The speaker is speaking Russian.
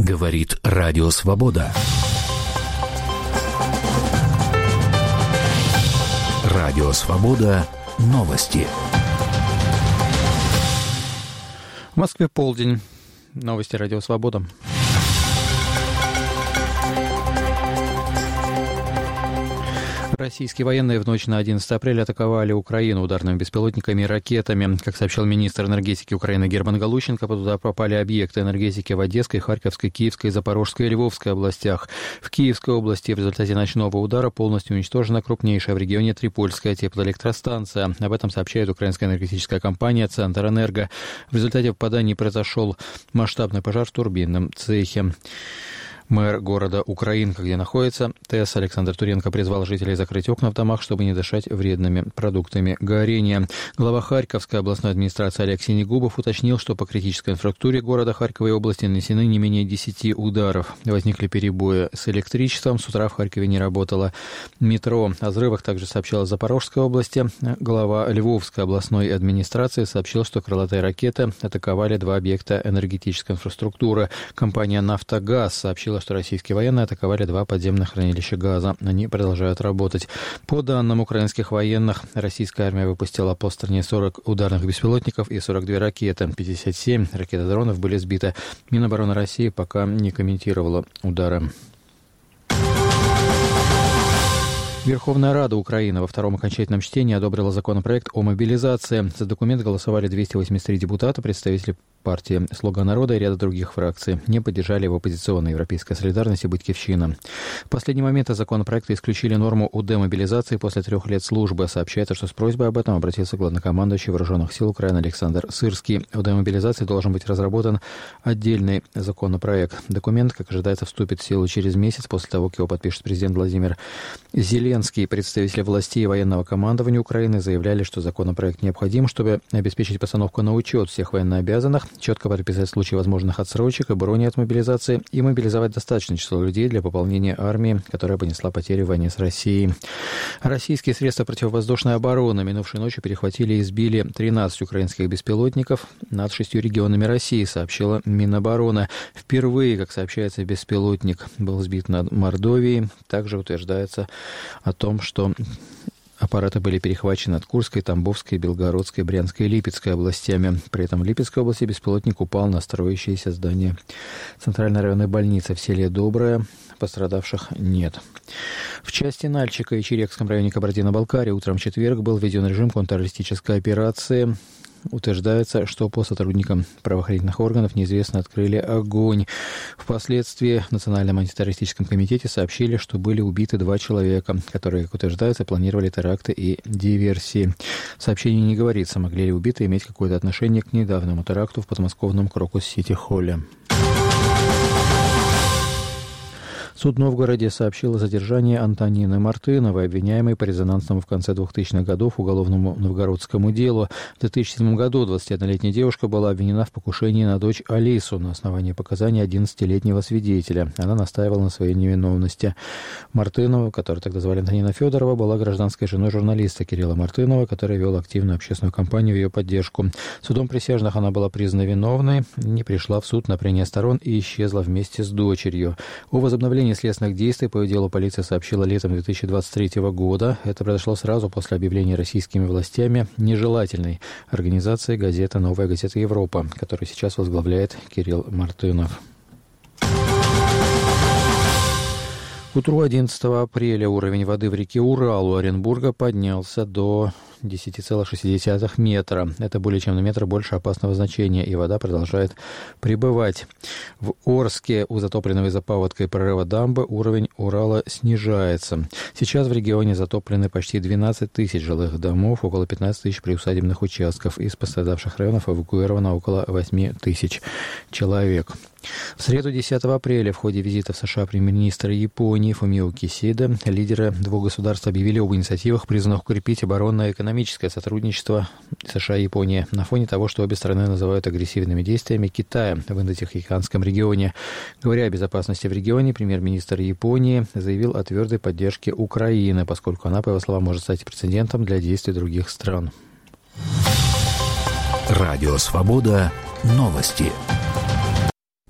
Говорит Радио Свобода. Радио Свобода. Новости. В Москве полдень. Новости Радио Свобода. Российские военные в ночь на 11 апреля атаковали Украину ударными беспилотниками и ракетами. Как сообщил министр энергетики Украины Герман Галущенко, под удар попали объекты энергетики в Одесской, Харьковской, Киевской, Запорожской и Львовской областях. В Киевской области в результате ночного удара полностью уничтожена крупнейшая в регионе Трипольская теплоэлектростанция. Об этом сообщает украинская энергетическая компания «Центрэнерго». В результате попадания произошел масштабный пожар в турбинном цехе. Мэр города Украинка, где находится ТЭС, Александр Туренко призвал жителей закрыть окна в домах, чтобы не дышать вредными продуктами горения. Глава Харьковской областной администрации Алексей Негубов уточнил, что по критической инфраструктуре города Харькова и области нанесены не менее 10 ударов. Возникли перебои с электричеством, с утра в Харькове не работало метро. О взрывах также сообщала Запорожской области. Глава Львовской областной администрации сообщил, что крылатые ракеты атаковали 2 объекта энергетической инфраструктуры. Компания «Нафтогаз» сообщила, что российские военные атаковали 2 подземных хранилища газа. Они продолжают работать. По данным украинских военных, российская армия выпустила по стране 40 ударных беспилотников и 42 ракеты. 57 ракет-дронов были сбиты. Минобороны России пока не комментировала удары. Верховная Рада Украины во втором окончательном чтении одобрила законопроект о мобилизации. За документ голосовали 283 депутата, представители партии «Слуга народа» и ряда других фракций. Не поддержали его оппозиционная «Европейская солидарность» и «Батькивщина». В последний момент из законопроекта исключили норму о демобилизации после 3 лет службы. Сообщается, что с просьбой об этом обратился главнокомандующий Вооруженных сил Украины Александр Сырский. О демобилизации должен быть разработан отдельный законопроект. Документ, как ожидается, вступит в силу через месяц после того, как его подпишет президент Владимир Зеленский. Представители властей и военного командования Украины заявляли, что законопроект необходим, чтобы обеспечить постановку на учет всех военнообязанных, четко прописать случаи возможных отсрочек и брони от мобилизации и мобилизовать достаточное число людей для пополнения армии, которая понесла потери в войне с Россией. Российские средства противовоздушной обороны минувшей ночью перехватили и сбили 13 украинских беспилотников над 6 регионами России, сообщила Минобороны. Впервые, как сообщается, беспилотник был сбит над Мордовией. Также утверждается о том, что аппараты были перехвачены над Курской, Тамбовской, Белгородской, Брянской и Липецкой областями. При этом в Липецкой области беспилотник упал на строящееся здание Центральной районной больницы в селе Доброе. Пострадавших нет. В части Нальчика и Черекском районе Кабардино-Балкарии утром в четверг был введен режим контртеррористической операции. Утверждается, что по сотрудникам правоохранительных органов неизвестно открыли огонь. Впоследствии в Национальном антитеррористическом комитете сообщили, что были убиты 2 человека, которые, как утверждается, планировали теракты и диверсии. В сообщении не говорится, могли ли убитые иметь какое-то отношение к недавнему теракту в подмосковном Крокус-Сити-Холле. Суд в Новгороде сообщил о задержании Антонины Мартыновой, обвиняемой по резонансному в конце 2000-х годов уголовному новгородскому делу. В 2007 году 21-летняя девушка была обвинена в покушении на дочь Алису на основании показаний 11-летнего свидетеля. Она настаивала на своей невиновности. Мартынову, которую тогда звали Антонина Федорова, была гражданской женой журналиста Кирилла Мартынова, который вел активную общественную кампанию в ее поддержку. Судом присяжных она была признана виновной, не пришла в суд на прения сторон и исчезла вместе с дочерью. О возобновлении следственных действий по делу полиция сообщила летом 2023 года. Это произошло сразу после объявления российскими властями нежелательной организации газеты «Новая газета Европа», которую сейчас возглавляет Кирилл Мартынов. К утру 11 апреля уровень воды в реке Урал у Оренбурга поднялся до 10,6 метра. Это более чем на метр больше опасного значения, и вода продолжает прибывать. В Орске у затопленного из-за паводка и прорыва дамбы уровень Урала снижается. Сейчас в регионе затоплены почти 12 тысяч жилых домов, около 15 тысяч приусадебных участков. Из пострадавших районов эвакуировано около 8 тысяч человек. В среду 10 апреля в ходе визита в США премьер-министра Японии Фумио Кисида лидеры 2 государств объявили об инициативах, призванных укрепить оборонное и экономическое сотрудничество США и Японии на фоне того, что обе страны называют агрессивными действиями Китая в Индотихоокеанском регионе. Говоря о безопасности в регионе, премьер-министр Японии заявил о твердой поддержке Украины, поскольку она, по его словам, может стать прецедентом для действий других стран. Радио Свобода. Новости.